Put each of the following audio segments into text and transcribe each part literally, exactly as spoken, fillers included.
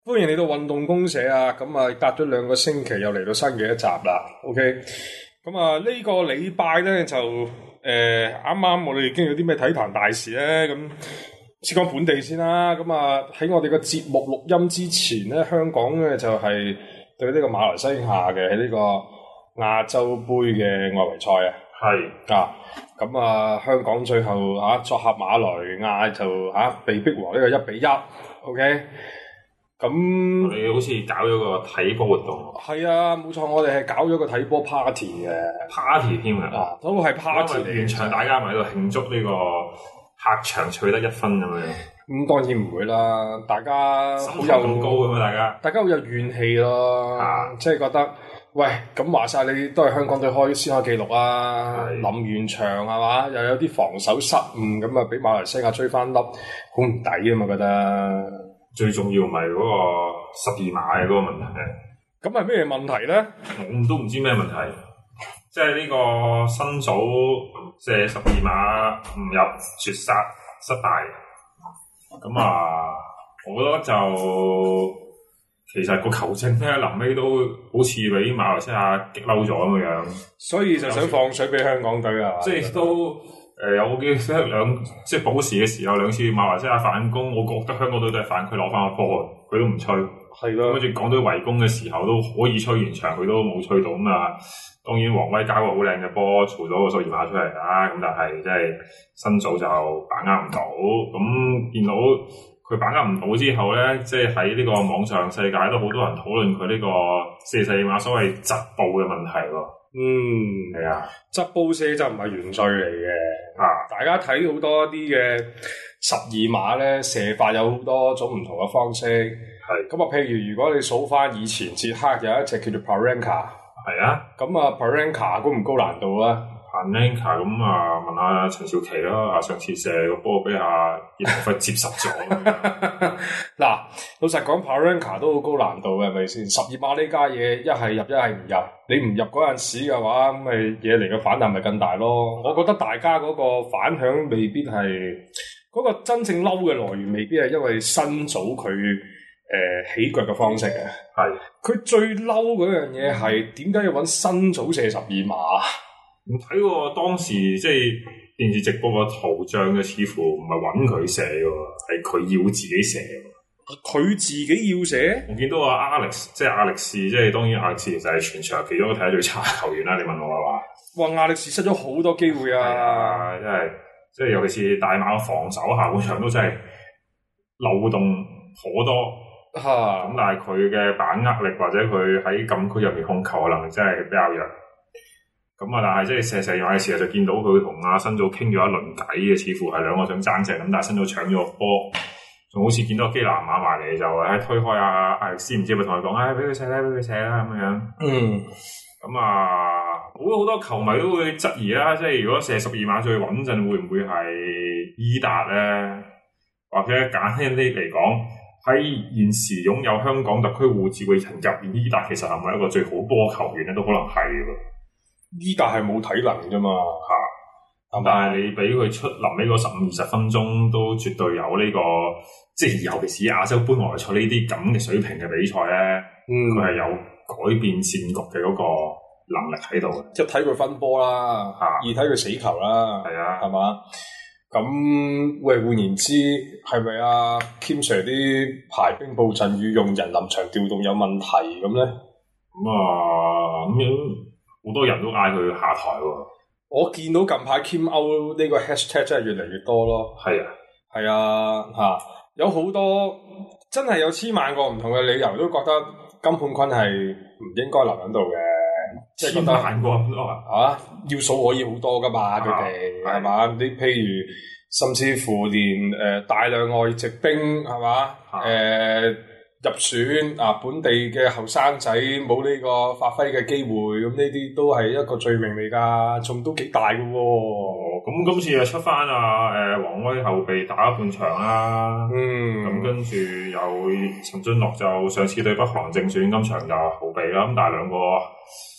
歡迎嚟到運動公社啊！咁啊，隔咗兩個星期又嚟到新嘅一集啦。OK，咁啊呢個禮拜咧就誒啱啱我哋經歷啲咩體壇大事咧？咁先講本地先啦。咁啊喺我哋個節目錄音之前咧，香港咧就係對呢個馬來西亞嘅喺呢個亞洲杯嘅外圍賽啊。係啊，咁啊香港最後嚇、啊、作客馬來亞就嚇、啊、被逼和呢個一比一。OK。咁你好似搞咗個睇波活動， 係啊，冇錯，我哋係搞咗個睇波 party 嘅 party 添啊， 都係 party 嚟嘅。 現場大家咪喺度慶祝呢個客場取得一分咁樣。 咁當然唔會啦，大家好有咁高咁嘛，大家大家好有怨氣咯， 啊、 即係覺得喂，咁話晒你都係香港隊開先開紀錄啊，臨完場係嘛，又有啲防守失誤，咁啊俾馬來西亞追翻粒，好唔抵啊嘛，覺得。 最重要唔係嗰個十二碼嘅嗰個問題， 咁係咩問題咧？ 我都唔知咩問題，即係呢個新組射十二碼唔入絕殺失敗，咁啊，我覺得就其實個球證咧臨尾都好似俾馬來西亞激嬲咗咁樣， 所以就想放水俾香港隊啊！ 即係都。誒、呃、有冇記得兩即係補時嘅時候兩次馬來西亞反攻，我覺得香港隊都係反，佢攞翻個波，佢都唔吹。係咯的。跟住港隊圍攻嘅時候都可以吹完場，佢都冇吹到咁啊！當然黃威交個好靚嘅波，嘈咗個十二碼出嚟啦。咁但係即係新組就把握唔到。咁見到佢把握唔到之後咧，即係喺呢個網上世界都好多人討論佢呢個射十二碼所謂窒步嘅問題喎。 嗯， 係啊， 側步射就唔係原罪嚟嘅。啊，大家睇好多啲嘅十二碼咧，射法有好多種唔同嘅方式。係咁啊，譬如如果你數翻以前捷克有一隻叫做 Parenka， 係啊，咁啊 Parenka 高唔高難度啊？ Parenka 咁啊，問下陳少琪啦，啊上次射個波俾阿葉鴻輝接實咗。 嗱，老實講 Parenka 都好高難度嘅，係咪先？十二碼呢家嘢一係入一係唔入，你唔入嗰陣時嘅話，咁咪惹嚟嘅反彈咪更大咯。我覺得大家嗰個反響未必係嗰、嗰個真正嬲嘅來源，未必係因為新組佢誒、呃、起腳嘅方式嘅。係佢的最嬲嗰樣嘢係點解要揾新組射十二碼？ 唔睇喎，當時即係電視直播個圖像嘅，似乎唔係揾佢射嘅，係佢要自己射。 佢自己要射？ 我見到阿 Alex， 即係亞力士，即係當然亞力士就係全場其中一個睇得最差嘅球員啦。你問我嘅話， 哇！亞力士失咗好多機會啊！ 真係，即係尤其是大馬嘅防守，下半場都真係漏洞頗多嚇。咁、啊、但係佢嘅把握力或者佢喺禁區入面控球嘅能力真係比較弱。咁啊，但係即係射射入嘅時候就見到佢同阿新組傾咗一輪偈嘅，似乎係兩個想爭正咁，但係新組搶咗個波。仲好似見到基南馬埋嚟就喺推開阿艾力斯，唔知咪同佢講，唉，俾佢射啦，俾佢射啦咁樣。嗯。咁啊，好好多球迷都會質疑啦，即係如果射十二碼最穩陣，會唔會係伊達咧？或者簡單啲嚟講，喺現時擁有香港特區護照嘅人入面，伊達其實係咪一個最好波球員咧？都可能係喎。伊達係冇體能啫嘛，嚇。但係你俾佢出臨尾嗰十五二十分鐘，都絕對有呢、這個，即係尤其是亞洲杯外圍賽呢啲咁嘅水平嘅比賽咧，佢係、嗯、有改變戰局嘅嗰個能力喺度嘅。一睇佢分波啦，啊、二睇佢死球啦，係啊，係嘛？咁喂，換言之，係咪啊 Kim Sir 啲排兵布陣與用人臨場調動有問題咁咧？咁啊，咁樣好多人都嗌佢下台喎。我見到近排 Kim Out 呢個 hashtag 真係越嚟越多咯。係啊，係啊，嚇、啊、有好多真係有千萬個唔同嘅理由，都覺得金判坤係唔應該留喺度嘅。即係千萬個咁多啊！要數可以好多噶嘛，佢哋係嘛？你譬如甚至乎連誒、呃、大量外籍兵係嘛？誒、呃、入選啊，本地嘅後生仔冇呢個發揮嘅機會，咁呢啲都係一個罪名嚟㗎，仲都幾大嘅喎。哦，咁今次又出翻啊誒黃威後備打一半場啦。嗯，咁跟住又陳俊樂就上次對北韓正選，今場就後備啦。咁但係兩個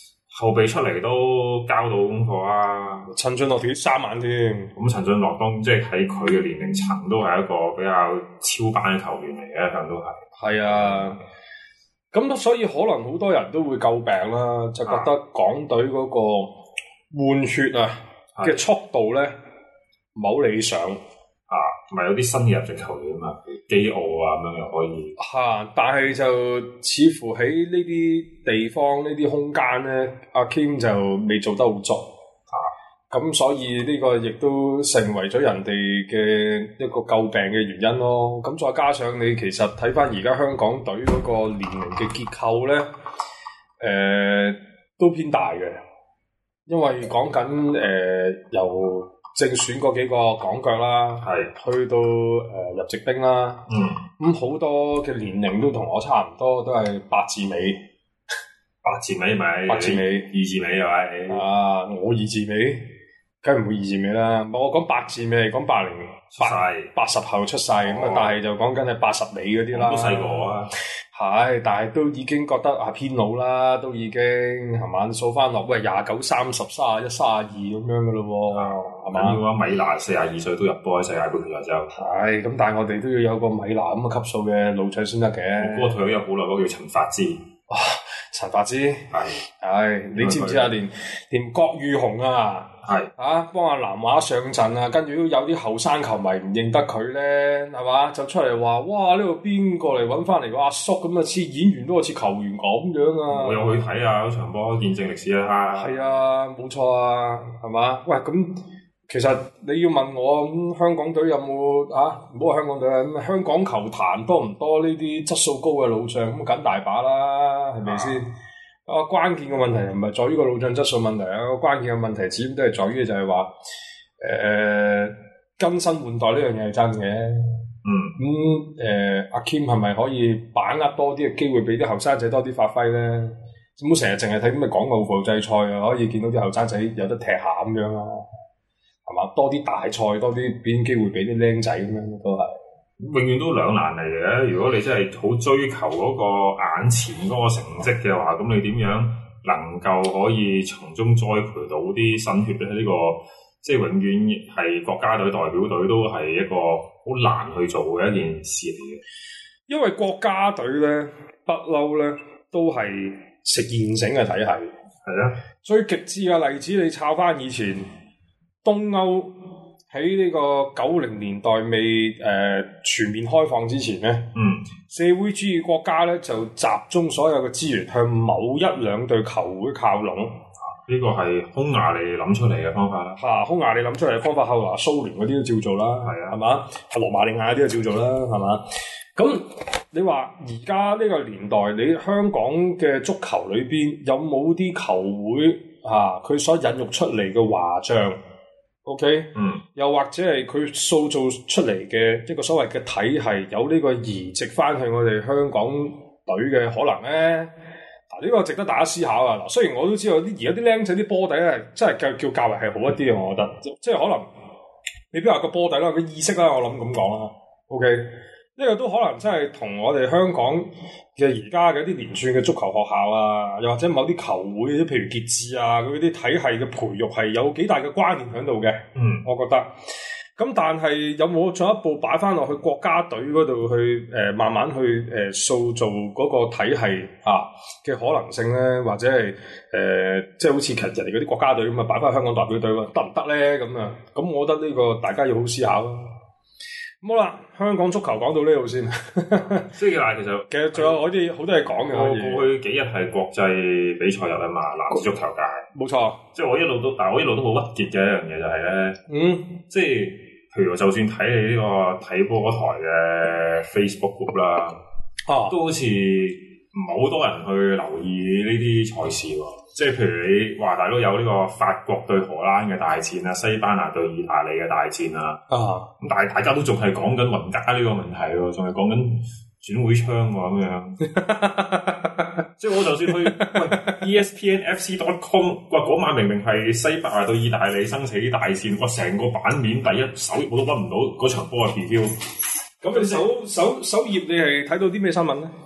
後備出嚟都交到功課啊！ 陳俊樂跳三晚添， 咁陳俊樂當即係喺佢嘅年齡層都係一個比較超班嘅球員嚟嘅，一向都係。 係啊，咁所以可能好多人都會詬病啦，就覺得港隊嗰個換血啊嘅速度咧唔係好理想。 啊，咪有啲新嘅入籍球員啊嘛，基奧啊咁樣又可以。 嚇、啊！但係就似乎喺呢啲地方、呢啲空間咧，阿 Kim 就未做得好足。啊！咁所以呢個亦都成為咗人哋嘅一個詬病嘅原因咯。咁再加上你其實睇翻而家香港隊嗰個年齡嘅結構咧，誒、呃、都偏大嘅，因為講緊誒由正選嗰幾個港腳啦，係去到誒、呃、入籍兵啦，嗯，咁好多嘅年齡都同我差唔多，都係八字尾， 八字尾咪， 八字尾， 二字尾係咪？ 啊，我二字尾，梗係唔會二字尾啦。我講八字尾，講八零八八十後出世咁啊，哦、但係就講緊係八十尾嗰啲啦。 都細個啊！ 係，但係都已經覺得啊偏老啦，都已經係嘛，數翻落，喂廿九、三十、三十一、三十二咁樣噶咯喎，係嘛？ 要啊，米娜四十二歲都入波喺世界盃決賽周。 係，咁但係我哋都要有個米娜咁嘅級數嘅老將先得嘅。 嗰個退咗休好耐，嗰個叫陳發枝。 哇，陳發枝係係，你知唔知啊？連連郭裕雄啊！係啊，幫阿南華上陣啊，跟住都有啲後生球迷唔認得佢咧，係嘛？就出嚟話：哇！呢度邊個嚟揾翻嚟個阿叔咁啊？似演員都好似球員咁樣啊！ 我有去睇啊，嗰場波見證歷史啊！ 係啊，冇錯啊，係嘛？喂，咁其實你要問我咁、嗯、香港隊有冇啊？唔好話香港隊啊，咁香港球壇多唔多呢啲質素高嘅老將？咁緊大把啦，係咪先？啊，關鍵嘅問題唔係在於個老將質素問題啊，個關鍵嘅問題始終都係在於就係話，誒、呃、更新換代呢樣嘢係真嘅。嗯，咁誒阿 Kim 係咪可以把握多啲嘅機會俾啲後生仔多啲發揮咧？唔好成日淨係睇咁嘅港澳埠際賽啊，可以見到啲後生仔有得踢下咁樣啊，係嘛？多啲大賽，多啲表演機會俾啲僆仔咁樣都係。 永遠都兩難嚟嘅。如果你真係好追求嗰個眼前嗰個成績嘅話，咁你點樣能夠可以從中栽培到啲新血咧？呢、這個即係永遠係國家隊代表隊都係一個好難去做嘅一件事嚟嘅。 因為國家隊咧不嬲咧都係食現成嘅體系。係啊，最極致嘅例子你抄翻以前東歐。喺呢個九零年代未誒、呃、全面開放之前咧，嗯，社會主義國家咧就集中所有嘅資源向某一兩隊球會靠攏。啊， 呢個係匈牙利諗出嚟嘅方法啦。 嚇、啊，匈牙利諗出嚟嘅方法，後來蘇聯嗰啲都照做啦。係啊，係嘛？係羅馬尼亞嗰啲都照做啦，係嘛？咁你話而家呢個年代，你香港嘅足球裏邊有冇啲球會啊？佢所引育出嚟嘅華將？OK，嗯，又或者係佢塑造出嚟嘅一個所謂嘅體系，有呢個移植翻去我哋香港隊嘅可能咧？嗱、啊，呢、這個值得大家思考啊！嗱，雖然我都知道啲而家啲僆仔啲波底咧，真係叫叫較為係好一啲啊，我覺得，即係可能你比如話個波底啦，個意識啦，我諗咁講啦。OK，呢個都可能真係同我哋香港嘅而家嘅一啲連串嘅足球學校啊，又或者某啲球會，譬如傑志啊，佢啲體系嘅培育係有幾大嘅關聯喺度嘅。嗯，我覺得。咁但係有冇進一步擺翻落去國家隊嗰度去誒、呃，慢慢去誒、呃、塑造嗰個體系啊嘅可能性咧？或者係誒、呃，即係好似其實人哋嗰啲國家隊咁啊，擺翻香港代表隊喎，得唔得咧？咁啊，咁我覺得呢個大家要好思考咯。好啦，香港足球講到呢度先。 即係嗱，其實其實仲有我啲好多嘢講嘅。 我過去幾日係國際比賽日啊嘛，男子足球界。冇錯，即係我一路都，但係我一路都好鬱結嘅一樣嘢就係、是、咧，嗯，即係譬如就算睇你呢個睇波台嘅 Facebook group 啦，啊，都好似唔係好多人去留意呢啲賽事喎。即係譬如你話大佬有呢個法國對荷蘭嘅大戰啊，西班牙對意大利嘅大戰啊，咁、啊、但係大家都仲係講緊雲加呢個問題喎，仲係講緊轉會窗喎咁樣。即係我就算去喂 E S P N F C dot com， 哇嗰晚明明係西班牙對意大利生死大戰，哇成個版面第一首頁我都揾唔到嗰場波嘅 review。 咁你首首首頁你係睇到啲咩新聞咧？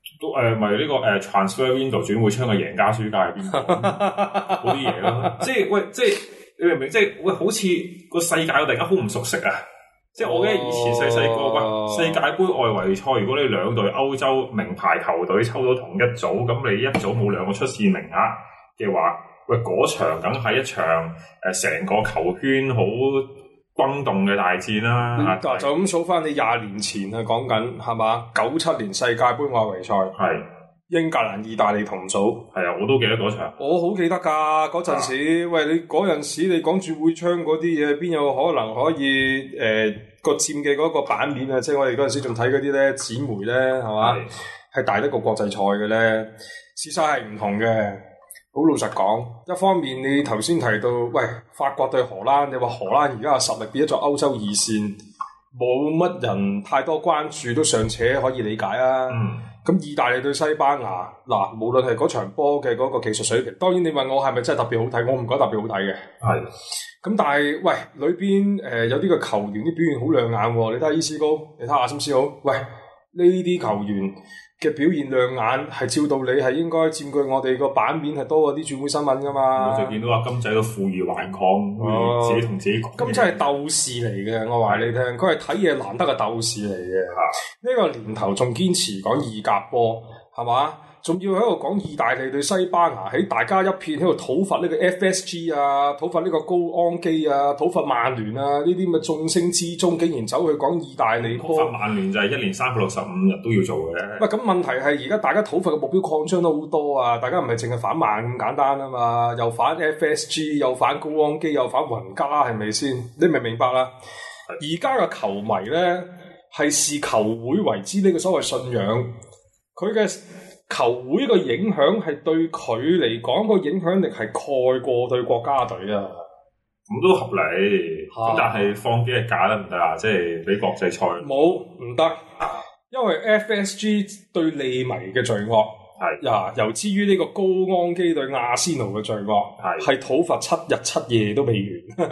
都誒咪呢個誒、呃、transfer window 轉會窗嘅贏家輸家係邊個嗰啲嘢咯？即係喂，即係你明唔明？即係喂，好似個世界我突然間好唔熟悉啊！即係我記得以前細細個喂世界盃外圍賽，如果你兩隊歐洲名牌球隊抽到同一組，咁你一組冇兩個出線名額嘅話，喂嗰場梗係一場誒成、呃、個球圈好轟動嘅大戰啦！ 嗱、嗯，就咁數翻你廿年前啊，講緊係嘛？九七年世界盃外圍賽係英格蘭、意大利同組， 係啊，我都記得嗰場。 我好記得㗎，嗰陣時，啊、喂你嗰陣時你講轉會窗嗰啲嘢，邊有可能可以誒、呃、個佔嘅嗰個版面啊？即係我哋嗰陣時仲睇嗰啲咧紙媒咧，係嘛？係大得過國際賽嘅咧，事實係唔同嘅。好老實講，一方面你頭先提到，喂法國對荷蘭，你話荷蘭而家嘅實力變咗做歐洲二線，冇乜人太多關注，都尚且可以理解啊。咁、嗯、意大利對西班牙，嗱無論係嗰場波嘅嗰個技術水平，當然你問我係咪真係特別好睇，我唔覺得特別好睇嘅。係的。咁但係喂裏邊誒、呃、有啲個球員啲表現好亮眼喎，你睇下伊斯高，你睇下阿森斯奧，喂呢啲球員嘅表現亮眼，係照道理係應該佔據我哋個版面係多過啲轉會新聞噶嘛。我就見到阿金仔都負隅頑抗，哦、自己同自己講。金仔係鬥士嚟嘅，我話你聽，佢係睇嘢難得嘅鬥士嚟嘅。呢、啊、個年頭仲堅持講意甲波，係嘛？仲要喺度講意大利對西班牙，喺大家一片喺度討伐呢個 F S G 啊，討伐呢個高安基啊，討伐曼聯啊，呢啲咁嘅眾星之中，竟然走去講意大利波。討伐曼聯就係一年三百六十五日都要做嘅。喂，咁問題係而家大家討伐嘅目標擴張都好多啊！大家唔係淨係反曼咁簡單啊嘛，又反 F S G， 又反高安基，又反雲加，係咪先？你明唔明白啦？而家嘅球迷咧係視球會為之呢個所謂信仰，佢嘅球會個影響係對佢嚟講個影響力係蓋過對國家隊啊！咁都合理，咁、啊、但係放幾日假得唔得啊？即係俾國際賽冇唔得，因為 F S G 對利迷嘅罪惡係呀，由之於呢個高安基對阿仙奴嘅罪惡係係討伐七日七夜都未完，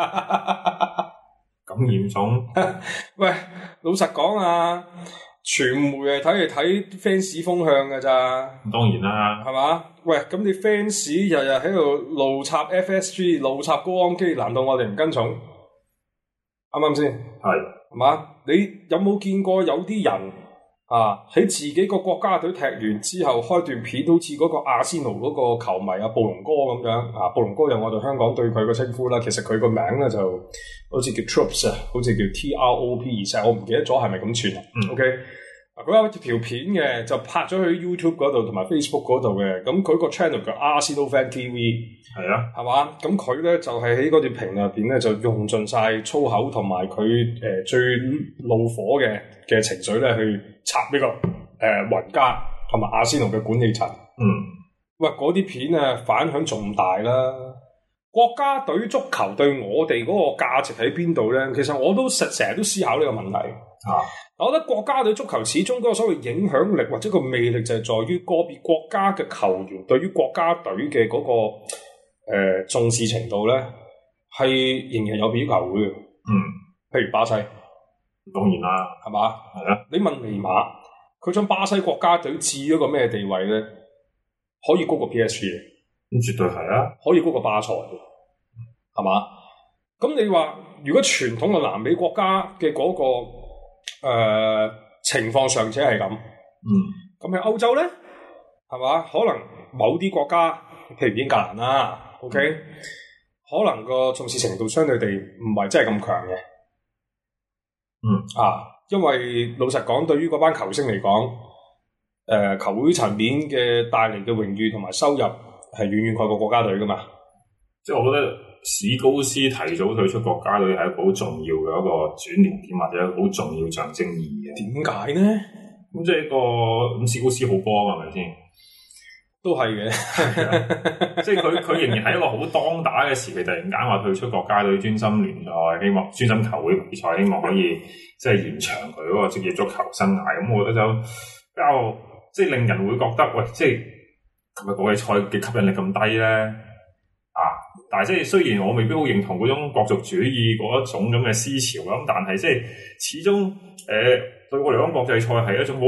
咁嚴重？喂，老實講啊！傳媒係睇嚟睇 fans 風向㗎咋，當然啦，係嘛？喂，咁你 fans 日日喺度怒插 F S G、怒插高安基，難道我哋唔跟從？啱唔啱先？係，係嘛？你有冇見過有啲人啊喺自己個國家隊踢完之後開段片，好似嗰個阿仙奴嗰個球迷啊布隆哥咁樣啊？布隆哥有我哋香港對佢個稱呼啦，其實佢個名咧就好似叫 Troops 啊，好似叫 T R O P 二世，我唔記得咗係咪咁串啊？嗯，OK。佢有條片嘅，就拍咗去 YouTube 嗰度同埋 Facebook 嗰度嘅。咁佢個 channel 叫 Arsenal Fan T V，係啊，係嘛？咁佢咧就係喺嗰段評入邊咧，就用盡晒粗口同埋佢誒最怒火嘅嘅情緒咧，去插呢、這個誒雲、呃、加同埋阿仙奴嘅管理層。嗯，喂，嗰啲片啊反響仲大啦！國家隊足球對我哋嗰個價值喺邊度咧？其實我都成成日都思考呢個問題。啊！我覺得國家隊足球始終嗰個所謂影響力或者個魅力就係在於個別國家嘅球員對於國家隊嘅嗰個誒、呃、重視程度咧，係仍然有別於球會嘅。嗯，譬如巴西，當然啦，係嘛？係啊。你問尼馬，佢將巴西國家隊置咗個咩地位咧？可以高過 P S G 嘅，咁絕對係啊，可以高過巴塞嘅，係嘛？咁你話如果傳統嘅南美國家嘅嗰、那個誒、呃，情況尚且係咁，嗯，咁喺歐洲咧，係嘛？可能某啲國家，譬如英格蘭啦 ，OK，、嗯、可能個重視程度相對地唔係真係咁強嘅，嗯啊，因為老實講，對於嗰班球星嚟講，誒、呃，球會層面嘅帶嚟嘅榮譽同埋收入係遠遠蓋過國家隊噶嘛，即係我覺得。史高斯提早退出國家隊係一個好重要嘅一個轉捩點，或者一個好重要象徵意義嘅。點解呢？咁即係一個咁史高斯好波啊，係咪先？都係嘅，即係佢佢仍然係一個好當打嘅時期，突然間話退出國家隊，專心聯賽，希望專心球會比賽，希望可以即係延長佢嗰個職業足球生涯。咁我覺得就比較即係令人會覺得，喂，即係琴日國際賽嘅吸引力咁低咧啊！但係即係雖然我未必好認同嗰種國族主義嗰一種咁嘅思潮咁，但係即係始終誒、呃、對我嚟講，國際賽係一種好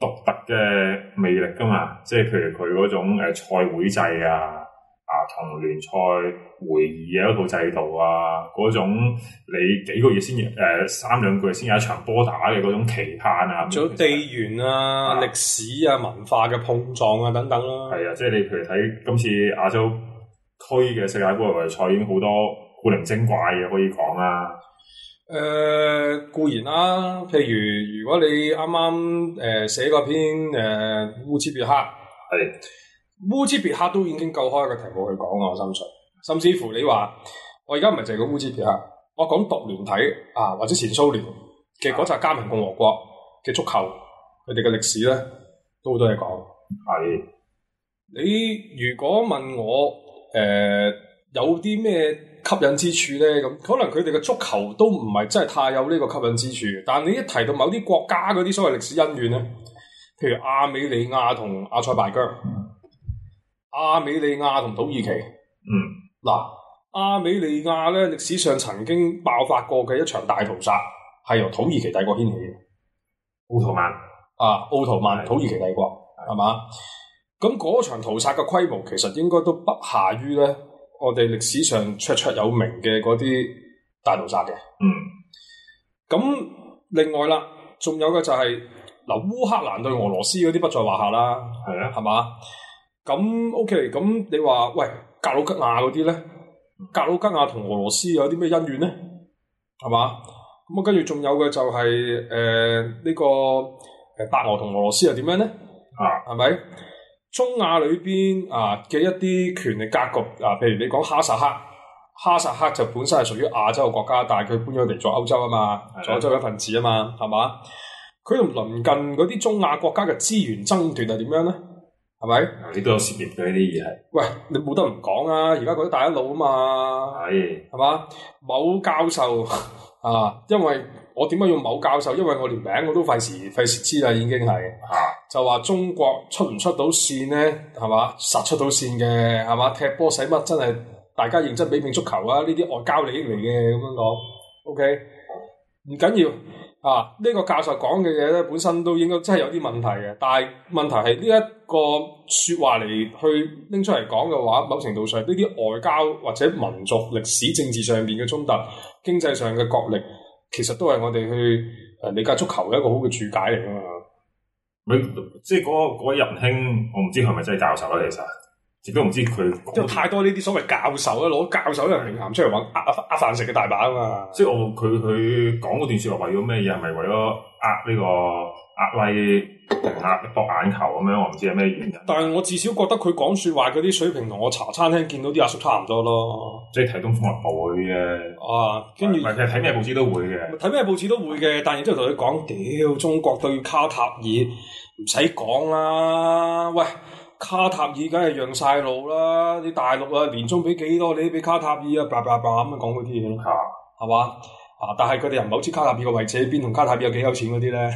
獨特嘅魅力噶嘛，即係譬如佢嗰種誒賽會制啊。啊，同聯賽會議嘅一套制度啊，嗰種你幾個月先誒、呃、三兩個月先有一場波打嘅嗰種期盼啊， 仲有地緣啊、歷、啊、史啊、文化嘅碰撞啊等等啦。係啊，即係你譬如睇今次亞洲區嘅世界盃外圍賽，已經好多古靈精怪嘅可以講啦。 誒、呃、固然啦，譬如如果你啱啱誒寫嗰篇誒、呃、烏茲別克係。烏茲別克都已經夠開一個題目去講我心水，甚至乎你話我而家唔係淨係講烏茲別克，我講獨聯體啊或者前蘇聯嘅嗰紮加盟共和國嘅足球，佢哋嘅歷史咧都好多嘢講。係你如果問我誒、呃、有啲咩吸引之處咧，咁可能佢哋嘅足球都唔係真係太有呢個吸引之處，但你一提到某啲國家嗰啲所謂歷史恩怨咧，譬如亞美尼亞同阿塞拜疆。亞美尼亞同土耳其，嗯，嗱，亞美尼亞咧歷史上曾經爆發過嘅一場大屠殺，係由土耳其帝國掀起嘅。 奧圖曼啊，奧圖曼土耳其帝國係嘛？咁嗰場屠殺嘅規模其實應該都不下於咧我哋歷史上綽綽有名嘅嗰啲大屠殺嘅。嗯，咁另外啦，仲有嘅就係、是、嗱，烏克蘭對俄羅斯嗰啲不在話下啦，係啊，係嘛？咁 OK，咁你話喂格魯吉亞嗰啲咧，格魯吉亞同俄羅斯有啲咩恩怨咧？係嘛？咁啊，跟住仲有嘅就係誒呢個誒白俄同俄羅斯又點樣咧？啊，係咪？中亞裏邊啊嘅一啲權力格局啊，譬如你講哈薩克，哈薩克就本身係屬於亞洲嘅國家，但係佢搬咗嚟咗歐洲啊嘛，做歐洲一份子啊嘛，係嘛？佢同鄰近嗰啲中亞國家嘅資源爭奪係點樣咧？係咪？ 你都有涉獵嘅呢啲嘢係。 喂，你冇得唔講啊！而家嗰啲大一路啊嘛，係係嘛？某教授啊，因為我點解用某教授？因為我連名我都費事費事知啦，已經係啊，就話中國出唔出到線咧？係嘛？實出到線嘅係嘛？踢波使乜？真係大家認真比拼足球啊！呢啲外交利益嚟嘅咁樣講 ，OK，唔緊要。啊！呢、這個教授講嘅嘢咧，本身都應該真係有啲問題嘅。但係問題係呢一個説話嚟去拎出嚟講嘅話，某程度上呢啲外交或者民族歷史政治上邊嘅衝突、經濟上嘅角力，其實都係我哋去誒理解足球嘅一個好嘅注解嚟㗎嘛。 咪即係嗰個嗰仁兄，我唔知係咪真係教授啦，其實。亦都唔知佢， 因為太多呢啲所謂教授咧，攞教授呢個名銜出嚟揾呃呃呃飯食嘅大把啊嘛！ 即係我佢佢講嗰段説話為咗咩嘢？係咪為咗呃呢個呃 like 定呃博眼球咁樣？我唔知係咩原因。 但係我至少覺得佢講説話嗰啲水平同我茶餐廳見到啲阿叔差唔多咯。 即係睇《東方日報》嗰啲嘅。 啊，跟住唔係其實睇咩報紙都會嘅。 睇咩報紙都會嘅，但係然之後同佢講，屌中國對卡塔爾唔使講啦，喂！卡塔爾梗係讓晒路啦！你大陸啊，年終俾幾多你都俾卡塔爾啊，叭叭叭咁樣講嗰啲嘢咯，係嘛？啊！但係佢哋又唔係好知卡塔爾個位置喺邊，同卡塔爾有幾有錢嗰啲咧？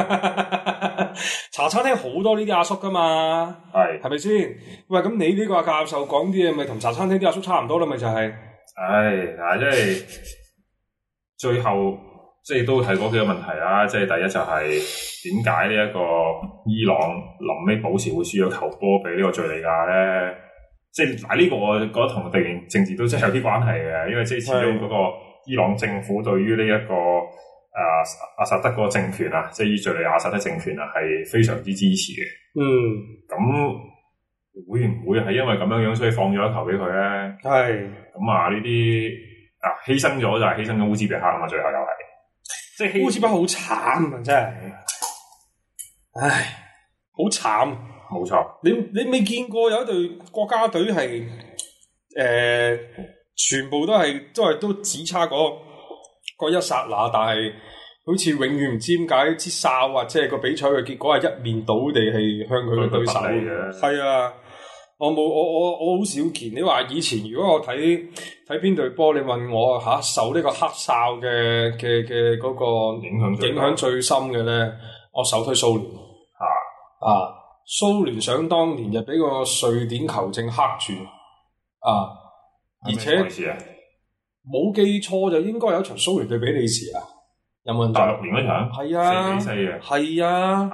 茶餐廳好多呢啲阿叔噶嘛，係係咪先？喂，咁你呢個教授講啲嘢，咪同茶餐廳啲阿叔差唔多啦？咪就係、是， 唉嗱，即係最後。即係都係嗰幾個問題啦，即係第一就係點解呢一個伊朗臨尾補時會輸咗球波俾呢個敍利亞咧？即係嗱呢個我覺得同地緣政治都真係有啲關係嘅，因為即係始終嗰個伊朗政府對於呢、這、一個啊阿薩德嗰個政權啊，即係以敍利亞阿薩德政權啊，係非常之支持嘅。嗯，咁會唔會係因為咁樣樣所以放咗一球俾佢咧？係咁啊！呢啲啊犧牲咗就係犧牲咗烏茲別克啊嘛，最後又係。即係烏茲別克好慘啊！真係，唉，好慘。冇錯，你你未見過有一隊國家隊係誒，全部都係都係都只差嗰嗰一剎那，但係好似永遠唔知點解支哨或者係個比賽嘅結果係一面倒地係向佢嘅對手嘅。係啊。我冇我我我好少見。你話以前如果我睇睇邊隊波，你問我吓、啊、受呢個黑哨嘅嘅嘅嗰個影響影響最深嘅咧，我首推蘇聯啊啊！蘇聯想當年就俾個瑞典球證黑住啊，而且冇記錯就應該有一場蘇聯對比利時啊，有冇印象？八六年嗰場係啊，四比四嘅係啊。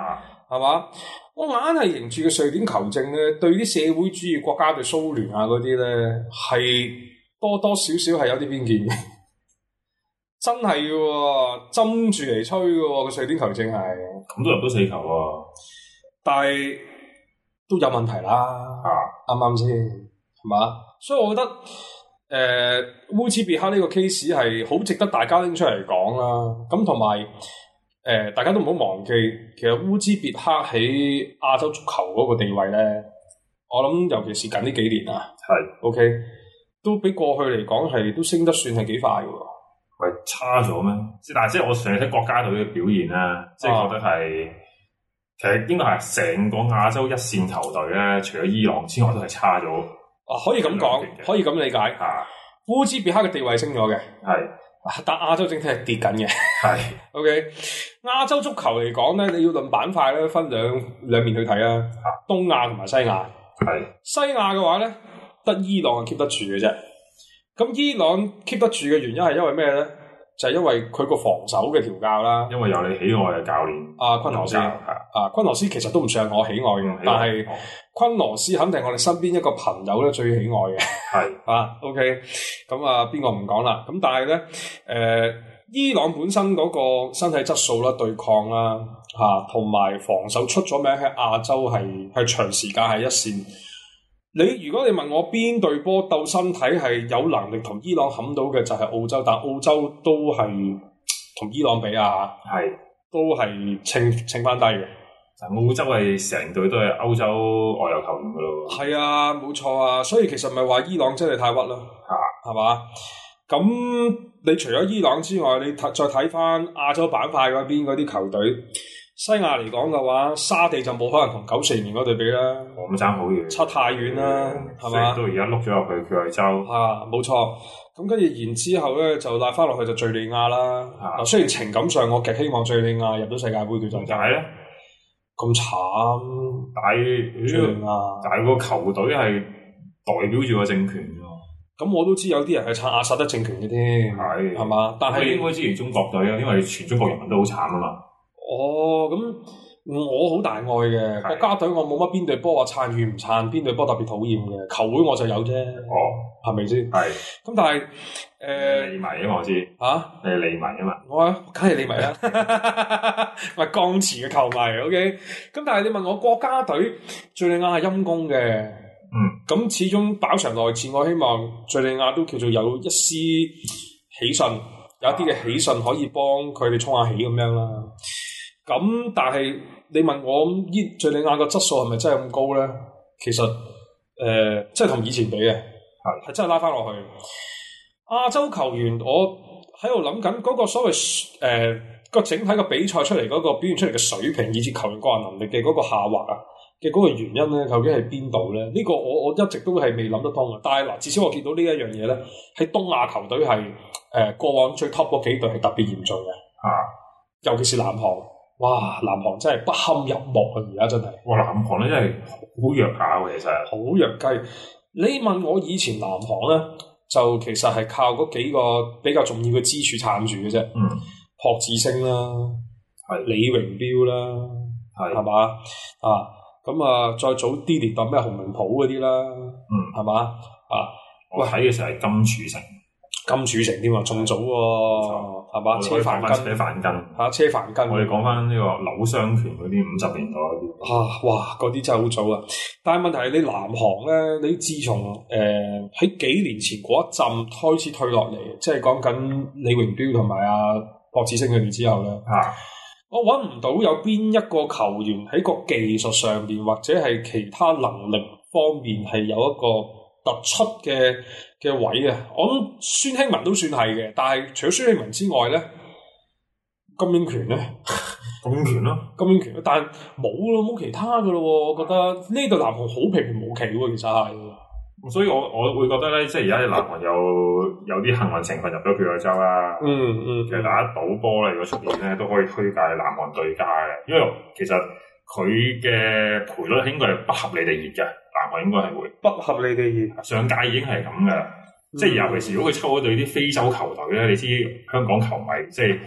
係嘛？我硬係認住個瑞典球證咧，對啲社會主義國家對蘇聯啊嗰啲咧，係多多少少係有啲偏見嘅。真係嘅喎，針住嚟吹嘅喎，個瑞典球證係。 咁都入到四球喎， 但係都有問題啦。啱啱先係嘛？所以我覺得誒、呃、烏茲別克呢個 case 係好值得大家拎出嚟講啦。咁同埋誒大家都唔好忘記，其實烏茲別克喺亞洲足球嗰個地位咧，我諗尤其是近呢幾年啊，係 OK 都比過去嚟講係都升得算係幾快嘅喎。 喂，差咗咩？即但係即係我成日睇國家隊嘅表現啦，即係覺得係、啊、其實應該係成個亞洲一線球隊咧，除咗伊朗之外都係差咗。啊， 可以咁講，可以咁理解。啊，烏茲別克嘅地位升咗嘅，係，但亞洲整體係跌緊嘅。係 ，OK。亞洲足球嚟講咧，你要論板塊咧，分兩兩面去睇啊。東亞同埋西亞。係。西亞嘅話咧，得伊朗係 keep 得住嘅啫。咁伊朗 keep 得住嘅原因係因為咩咧？就係、是、因為佢個防守嘅調教啦。因為有你喜愛嘅教練阿昆羅斯，啊昆羅斯其實都唔算係我喜愛嘅，嗯、但係昆羅斯肯定係我哋身邊一個朋友咧最喜愛嘅。係啊 ，OK， 咁啊邊個唔講啦？咁但係咧，誒、呃、伊朗本身嗰個身體質素啦、對抗啦，嚇同埋防守出咗名喺亞洲係係長時間係一線。你如果你問我邊隊波鬥身體係有能力同伊朗冚到嘅，就係澳洲，但澳洲都係同伊朗比啊，係都係稱稱翻低嘅。澳洲係成隊都係歐洲外遊球員噶咯。係啊，冇錯啊，所以其實咪話伊朗真係太屈咯，係嘛、啊？咁你除咗伊朗之外，你睇再睇翻亞洲板塊嗰邊嗰啲球隊。西亞嚟講嘅話，沙地就冇可能同九四年嗰隊比啦。我咁爭好遠，差太遠啦，係嘛？到而家碌咗入去決賽周。啊，冇錯。咁跟住然之後咧，就拉翻落去就敍利亞啦。嗱，雖然情感上我極希望敍利亞入到世界盃決賽周。點解咧？咁慘，但係敍利亞，但係個球隊係代表住個政權㗎。咁我都知有啲人係撐阿薩德政權嘅添，係係嘛？但係應該支持中國隊啊，因為全中國人民都好慘啊嘛。哦，咁我好大愛嘅國家隊，我冇乜邊隊波話撐與唔撐，邊隊波特別討厭嘅球會我就有啫。哦，係咪先？係。咁但係誒，利迷啊嘛，我知。嚇？你係利迷啊嘛？我啊，梗係利迷啦。我係鋼池嘅球迷。OK。咁但係你問我國家隊，敍利亞係陰公嘅。嗯。咁始終飽嘗內戰，我希望敍利亞都叫做有一絲喜訊，有一啲嘅喜訊可以幫佢哋衝下喜咁樣啦。咁但係你問我伊敍利亞個質素係咪真係咁高咧？其實誒，即係同以前比嘅，係係真係拉翻落去。亞洲球員，我喺度諗緊嗰個所謂誒個整體個比賽出嚟嗰個表現出嚟嘅水平，以至球員個人能力嘅嗰個下滑啊嘅嗰個原因咧，究竟係邊度咧？呢、這個我我一直都係未諗得通嘅。但係嗱，至少我見到呢一樣嘢咧，喺東亞球隊係誒、呃、過往最 top 嗰幾隊係特別嚴重嘅，啊，尤其是南韓。哇！南韓真係不堪入目啊！而家真係，哇！南韓咧真係好弱下嘅，其實好弱雞。你問我以前南韓咧，就其實係靠嗰幾個比較重要嘅支柱撐住嘅啫。嗯，朴智星啦，係李榮彪啦，係係嘛啊？咁啊，再早啲年代咩洪明甫嗰啲啦，嗯，係嘛啊？我睇嘅時候係金柱成。金柱成添啊，仲早喎，係嘛？車凡根，車凡根，嚇車凡根。我哋講翻呢個柳湘拳嗰啲五十年代嗰啲。啊，哇！嗰啲真係好早啊！但係問題係你南韓咧，你自從誒喺、呃、幾年前嗰一陣開始退落嚟，即係講緊李榮彪同埋阿朴智星佢哋之後咧，啊，我揾唔到有邊一個球員喺個技術上邊或者係其他能力方面係有一個突出嘅嘅位啊！我諗孫興文都算係嘅，但係除咗孫興文之外咧，金英權咧，金英權咯，金英權，但係冇咯，冇其他嘅咯喎，我覺得呢度南韓好平平無奇喎，其實係。所以我我會覺得咧，即係而家南韓有有啲幸運成分入咗決賽周啦。嗯嗯，其實大家賭波咧，如果出現咧，都可以推介南韓對家嘅，因為其實佢嘅賠率應該係不合理地熱嘅。南韓應該係會不合理地熱，上屆已經係咁嘅，嗯、即係尤其是如果佢抽咗對啲非洲球隊咧，你知香港球迷即係誒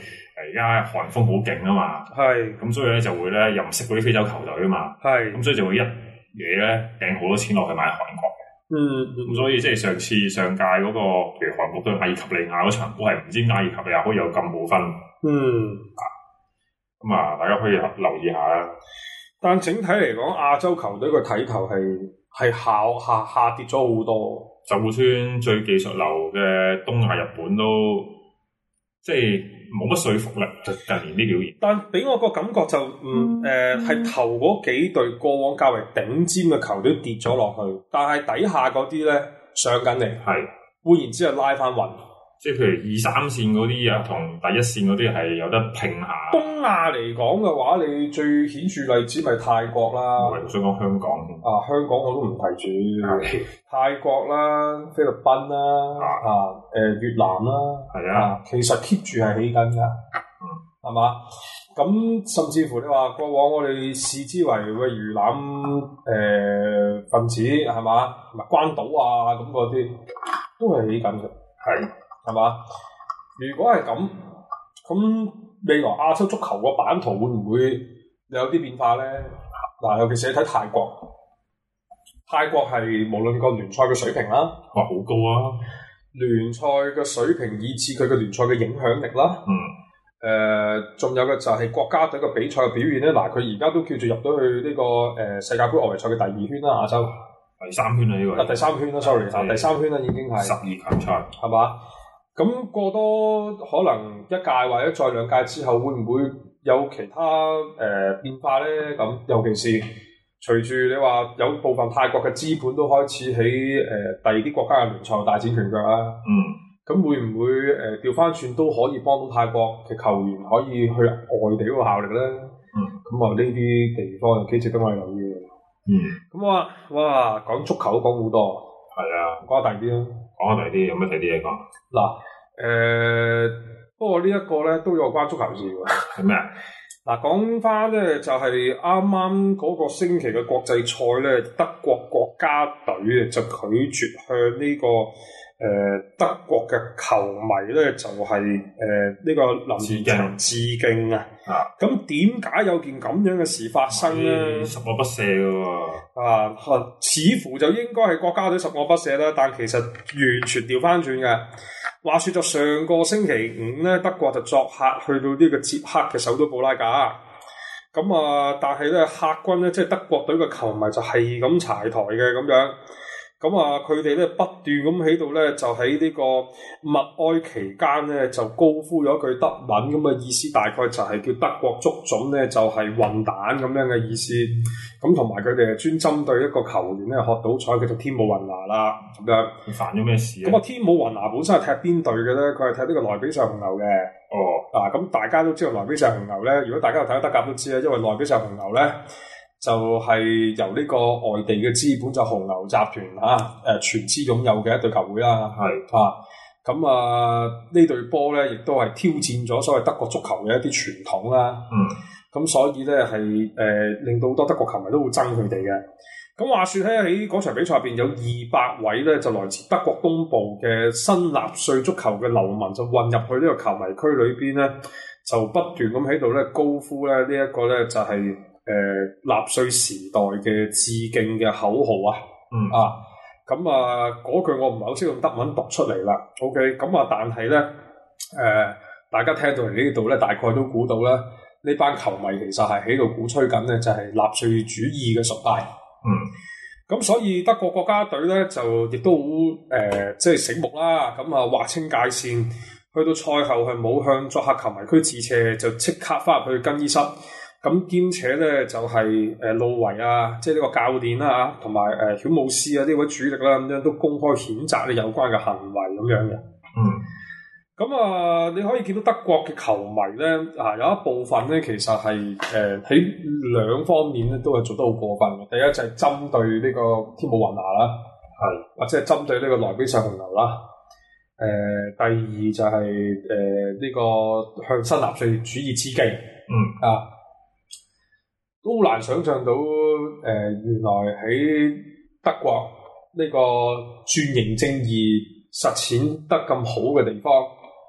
而家韓風好勁啊嘛， 係咁所以咧就會咧又唔識嗰啲非洲球隊啊嘛， 係咁所以就會一嘢咧掟好多錢落去買韓國嘅。 嗯咁、嗯、所以即係上次上屆嗰、那個譬如韓國對阿爾及利亞嗰場波係唔知阿爾及利亞可以有咁好分。 嗯， 咁啊，大家可以留意下啦。 但整體嚟講，亞洲球隊個睇頭係係下下下跌咗好多。 就算最技術流嘅東亞日本都即係冇乜說服力，近年啲表現。 但俾我個感覺就唔誒係頭嗰幾隊過往較為頂尖嘅球隊跌咗落去，但係底下嗰啲咧上緊嚟， 係換言之係拉翻勻。即係譬如二三線嗰啲啊，同第一線嗰啲係有得拼下。 東亞嚟講嘅話，你最顯著例子咪泰國啦。 我係想講香港啊，香港我都唔提住。泰國啦，菲律賓啦，啊，誒、呃、越南啦，係啊，啊，其實 keep 住係起緊㗎，嗯，係嘛？咁甚至乎你話過往我哋視之為喂魚腩誒、呃、分子係嘛？同埋關島啊咁嗰啲都係起緊嘅，係。係嘛？如果係咁，咁未來亞洲足球個版圖會唔會有啲變化咧？嗱，尤其是你睇泰國，泰國係無論個聯賽嘅水平啦， 哇，好高啊！ 聯賽嘅水平以至佢嘅聯賽嘅影響力啦， 嗯， 誒、呃，仲有嘅就係國家隊嘅比賽嘅表現咧。嗱，佢而家都叫做入到去呢、這個誒、呃、世界盃外圍賽嘅第二圈啦，亞洲第三圈啦呢、這個， 啊第三圈啦 ，sorry，啊第三圈啦已經係十二強賽，係嘛？咁過多可能一屆或者再兩屆之後，會唔會有其他誒、呃、變化咧？咁尤其是隨住你話有部分泰國嘅資本都開始喺誒、呃、第二啲國家嘅聯賽大展拳腳啦。 嗯， 咁會唔會誒調翻轉都可以幫到泰國嘅球員可以去外地嗰個效力咧？ 嗯， 咁啊呢啲地方有幾值得我哋留意嘅。 嗯， 咁我話哇講足球都講好多，係啊，講下第二啲啦。 講下第啲，有咩第啲嘢講？ 嗱，誒、呃，不過呢一個咧都有關足球事喎。 係咩啊？ 嗱，講翻咧就係啱啱嗰個星期嘅國際賽咧，德國國家隊就拒絕向呢、這個誒、呃、德國嘅球迷咧就係誒呢個臨時場致敬啊！啊，咁點解有件咁樣嘅事發生咧？ 十惡不赦嘅喎， 啊，似乎就應該係國家隊十惡不赦啦，但其實完全調翻轉嘅。話說就上個星期五咧，德國就作客去到呢個捷克嘅首都布拉格，咁啊，但係咧客軍咧即係德國隊嘅球迷就係咁柴台嘅咁樣。咁啊，佢哋咧不斷咁喺度咧，就喺呢個默哀期間咧，就高呼咗一句德文咁嘅意思，大概就係叫德國足總咧就係、是、混蛋咁樣嘅意思。咁同埋佢哋係專針對一個球員咧學到彩，叫做天姆雲拿啦咁樣。 你犯咗咩事啊？ 咁啊，天姆雲拿本身係踢邊隊嘅咧？佢係踢呢個萊比錫紅牛嘅。哦，啊，咁大家都知道萊比錫紅牛咧，如果大家有睇德甲都知啦，因為萊比錫紅牛咧。就係由呢個外地嘅資本就紅牛集團嚇誒全資擁有嘅一隊球會啦，係啊，咁啊呢隊波咧亦都係挑戰咗所謂德國足球嘅一啲傳統啦，嗯，咁所以咧係誒令到好多德國球迷都會憎佢哋嘅。咁話説咧喺嗰場比賽入邊有二百位咧就來自德國東部嘅新納粹足球嘅流民就混入去呢個球迷區裏邊咧，就不斷咁喺度咧高呼咧呢一個咧就係、是。誒，納粹、呃、時代嘅致敬嘅口號啊，嗯啊，咁啊嗰句我唔係好識用德文讀出嚟啦 ，OK，咁啊但係咧，誒、呃，大家聽到嚟呢度咧，大概都估到咧，呢班球迷其實係喺度鼓吹緊咧，就係納粹主義嘅崇拜，嗯，咁所以德國國家隊咧就亦都好誒，即係醒目啦，咁啊劃清界線，去到賽後係冇向作客球迷區致謝，就即刻翻入去更衣室。咁兼且咧就係、是、誒、呃、路維啊，即係呢個教練啦、啊、嚇，同埋誒曉姆斯啊呢位主力啦、啊，咁樣都公開譴責你有關嘅行為咁樣嘅。嗯。咁啊，你可以見到德國嘅球迷咧，啊有一部分咧其實係誒喺兩方面咧都係做得好過分嘅。第一就係針對呢個天姆雲拿啦，係是或者係針對呢個萊比錫紅牛啦。誒、呃，第二就係誒呢個向新納粹主義致敬。嗯。啊。都難想像到，誒、呃、原來喺德國呢個轉型正義實踐得咁好嘅地方，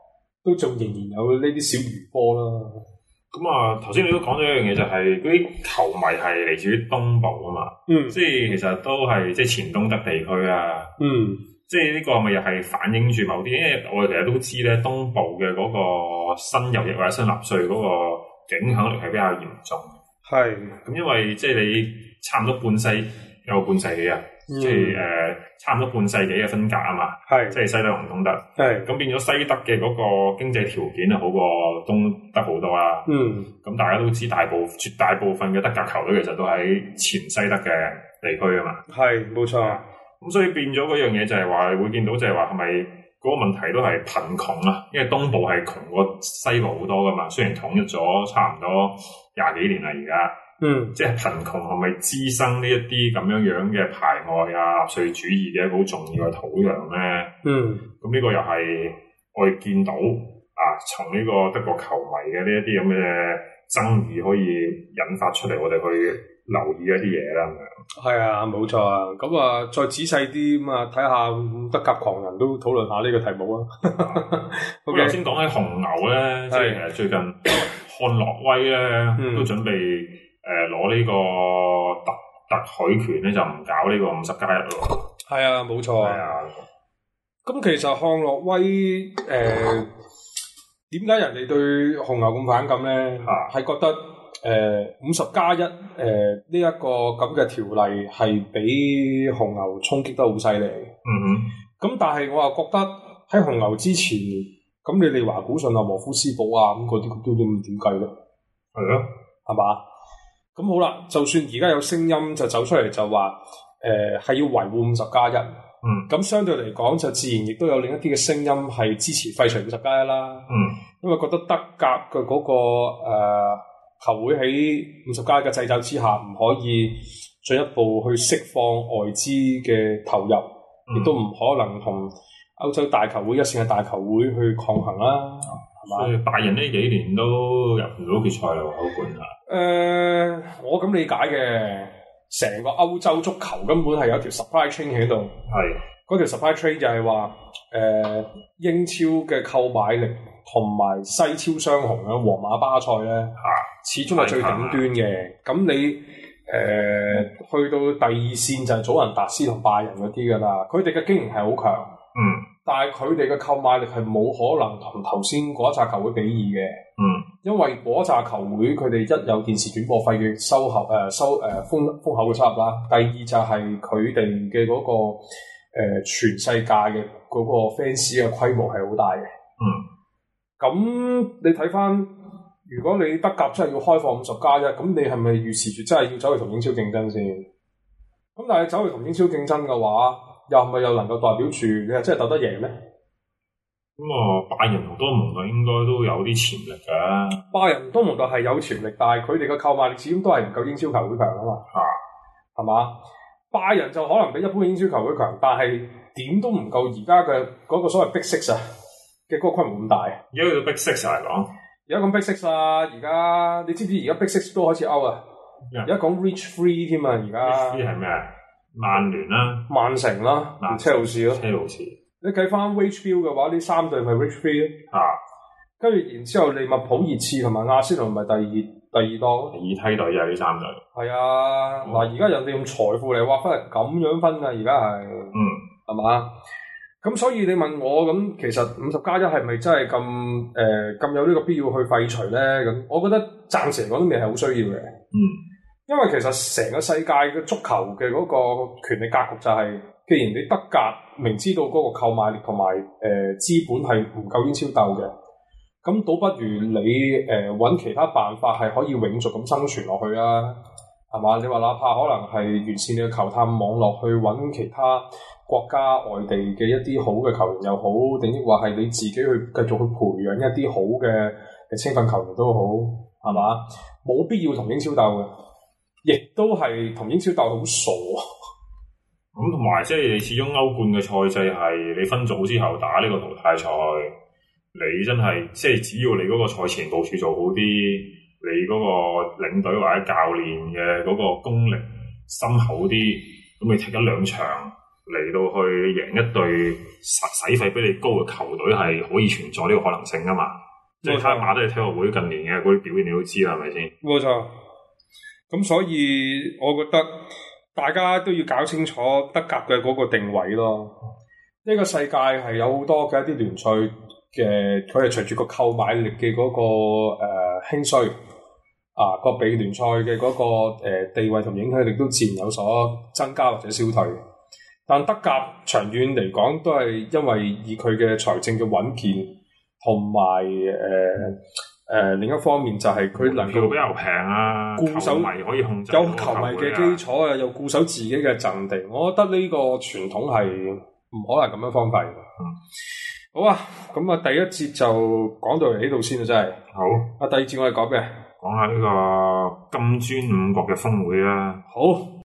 都仲仍然有呢啲小餘波啦。 咁啊，頭先你都講咗一樣嘢，就係嗰啲球迷係嚟自於東部啊嘛， 嗯， 即係其實都係即係前東德地區啊， 嗯， 即係呢個咪又係反映住某啲，因為我哋其實都知咧，東部嘅嗰個新右翼或者新納粹嗰個影響力係比較嚴重。係，咁因為即係你差唔多半世有半世紀啊。嗯、即係誒、呃，差唔多半世紀嘅分隔啊嘛，係即係西德同東德，係咁變咗西德嘅嗰個經濟條件係好過東德好多啦。嗯，咁大家都知大部絕大部分嘅德甲球隊其實都喺前西德嘅地區啊嘛，係冇錯。咁所以變咗嗰樣嘢就係話會見到就係話係咪嗰個問題都係貧窮啊？因為東部係窮過西部好多噶嘛，雖然統一咗差唔多廿幾年啦而家。嗯，即係貧窮係咪滋生呢一啲咁樣樣嘅排外啊、納粹主義嘅一個好重要嘅土壤咧？嗯，咁呢個又係我哋見到啊，從呢個德國球迷嘅呢一啲咁嘅爭議可以引發出嚟，我哋去留意一啲嘢啦。係啊，冇錯啊。咁啊，再仔細啲咁啊，睇下德甲狂人都討論下呢個題目啊。咁頭先講起紅牛咧，即係其實最近漢諾威咧、嗯、都準備。誒攞呢個特特許權咧，就唔搞呢個五十加一咯。係啊，冇錯啊。係啊。咁其實漢諾威誒點解人哋對紅牛咁反感咧？係、啊、覺得誒五十加一誒呢一個咁嘅條例係俾紅牛衝擊得好犀利。嗯哼。咁但係我又覺得喺紅牛之前，咁你利華古遜啊、禾夫斯堡啊咁嗰啲都都點計咧？係啊，係嘛？咁好啦，就算而家有聲音就走出嚟就話，誒係要維護五十加一，嗯，咁相對嚟講就自然亦都有另一啲嘅聲音係支持廢除五十加一啦，嗯，因為覺得德甲嘅嗰個誒球會喺五十加一嘅掣肘之下，唔可以進一步去釋放外資嘅投入，亦、嗯、都唔可能同歐洲大球會一線嘅大球會去抗衡啦。所以拜仁呢幾年都入唔到決賽啦，歐冠啊！誒、呃，我咁理解嘅，成個歐洲足球根本係有一條 supply chain 喺度。係嗰條 supply chain 就係話，誒、呃、英超嘅購買力同埋西超雙雄嘅皇馬、巴塞咧，啊，始終係最頂端嘅。咁你誒、呃、去到第二線就係祖雲達斯同拜仁嗰啲噶啦，佢哋嘅經營係好強。嗯。但係佢哋嘅購買力係冇可能同頭先嗰一紮球會比擬嘅，嗯，因為嗰一紮球會佢哋一有電視轉播費嘅收合誒、呃、收誒、呃、豐豐厚嘅收入啦。第二就係佢哋嘅嗰個、呃、全世界嘅嗰個 fans 嘅規模係好大嘅，嗯。咁你睇翻，如果你德甲真係要開放五十加一，咁你係咪預示住真係要走去同英超競爭先？咁但係走去同英超競爭嘅話，又係咪又能夠代表住你係真係鬥得贏咩？咁啊，拜仁同多蒙特應該都有啲潛力㗎。拜仁多蒙特係有潛力，但係佢哋嘅購買力始終都係唔夠英超球會強啊嘛。嚇，係嘛？拜仁就可能比一般嘅英超球會強，但係點都唔夠而家嘅嗰個所謂 Big Six 啊嘅嗰個規模咁大。而家去到 Big Six 嚟講，而家講 Big Six 啊，而家你知唔知而家 Big Six 都開始 out 啊？而家講 Rich Three 添啊，而家 Rich Three 係咩啊？曼聯啦、曼城啦、車路士咯。車路士，你計翻 wage bill 嘅話，呢三隊咪 Rich Three 咯。啊，跟住然之後利物浦、熱刺同埋阿仙奴咪第二第二檔。第二梯隊啊，呢三隊。係啊，嗱、嗯，而家人哋用財富嚟劃分係咁樣分㗎，而家係。嗯。係嘛？咁所以你問我咁，其實五十加一係咪真係咁誒咁有呢個必要去廢除咧？咁我覺得暫時嚟講都未係好需要嘅。嗯。因為其實成個世界嘅足球嘅嗰個權力格局就係、是，既然你德甲明知道嗰個購買力同埋誒資本係唔夠英超鬥嘅，咁倒不如你誒揾、呃、其他辦法係可以永續咁生存落去啊，係嘛？你話哪怕可能係完善你嘅球探網絡去揾其他國家外地嘅一啲好嘅球員又好，定抑或係你自己去繼續去培養一啲好嘅嘅青訓球員都好，係嘛？冇必要同英超鬥嘅。亦都係同英超鬥好傻咁，同埋即係你始終歐冠嘅賽制係你分組之後打呢個淘汰賽，你真係即係只要你嗰個賽前部署做好啲，你嗰個領隊或者教練嘅嗰個功力深厚啲，咁你踢一兩場嚟到去贏一隊使使費比你高嘅球隊係可以存在呢個可能性噶嘛？即係睇下馬德里體育會近年嘅嗰啲表現，你都知啦，係咪先？ 冇錯。咁所以我覺得大家都要搞清楚德甲嘅嗰個定位咯。呢、這個世界係有好多嘅一啲聯賽嘅，佢係隨住個購買力嘅嗰、那個誒、呃、興衰啊，各地聯賽嘅嗰個誒、呃、地位同影響力都自然有所增加或者消退。但德甲長遠嚟講，都係因為以佢嘅財政嘅穩健，同埋誒誒另一方面就係佢能夠比較平啊， 固守球迷可以控制有球迷嘅基礎啊，又固守自己嘅陣地。我覺得呢個傳統係唔可能咁樣荒廢嘅。 嗯， 好啊，咁啊，第一節就講到嚟呢度先啊，真係。 好。 啊，第二節我哋講咩？ 講下呢個金磚五國嘅峰會啦。 好。